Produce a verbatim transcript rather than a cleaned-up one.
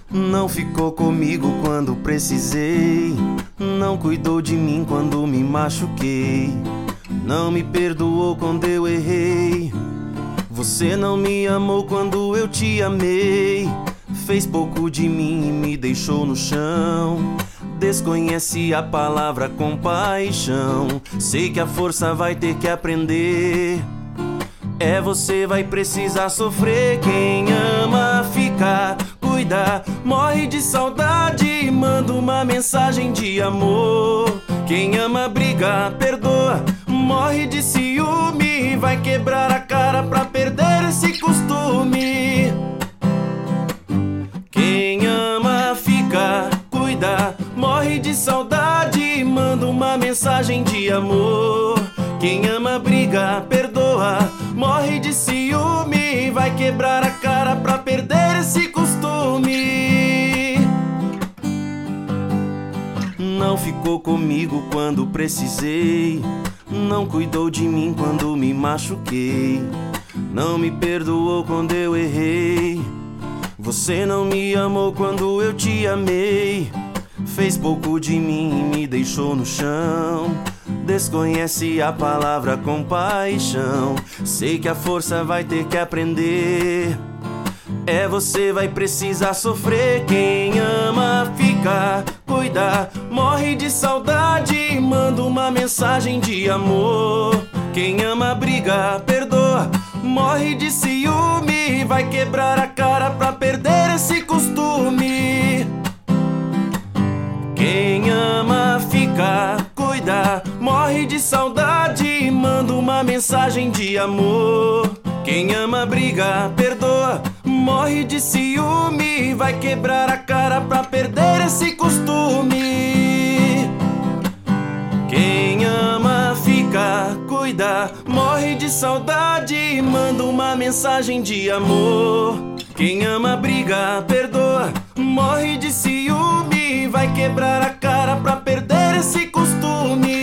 Não ficou comigo quando precisei, não cuidou de mim quando me machuquei, não me perdoou quando eu errei. Você não me amou quando eu te amei, fez pouco de mim e me deixou no chão. Desconhece a palavra compaixão. Sei que a força vai ter que aprender. É, você vai precisar sofrer. Quem ama fica, cuida, morre de saudade, manda uma mensagem de amor. Quem ama briga, perdoa, morre de ciúme, vai quebrar a cara pra perder esse costume. Quem ama fica, cuida, morre de saudade, manda uma mensagem de amor. Quem ama briga, perdoa, morre de ciúme, vai quebrar a cara pra perder esse costume. Não ficou comigo quando precisei, não cuidou de mim quando me machuquei, não me perdoou quando eu errei. Você não me amou quando eu te amei, fez pouco de mim e me deixou no chão. Desconhece a palavra compaixão. Sei que a força vai ter que aprender. É, você vai precisar sofrer. Quem ama fica, cuida, morre de saudade, manda uma mensagem de amor. Quem ama briga, perdoa, morre de ciúme, vai quebrar a cara pra perder esse costume. Quem ama fica, cuida, morre de saudade, manda uma mensagem de amor. Quem ama briga, perdoa, morre de ciúme, vai quebrar a cara pra perder esse costume. Quem ama fica, cuida, morre de saudade, manda uma mensagem de amor. Quem ama briga, perdoa, morre de ciúme, vai quebrar a cara pra perder esse costume.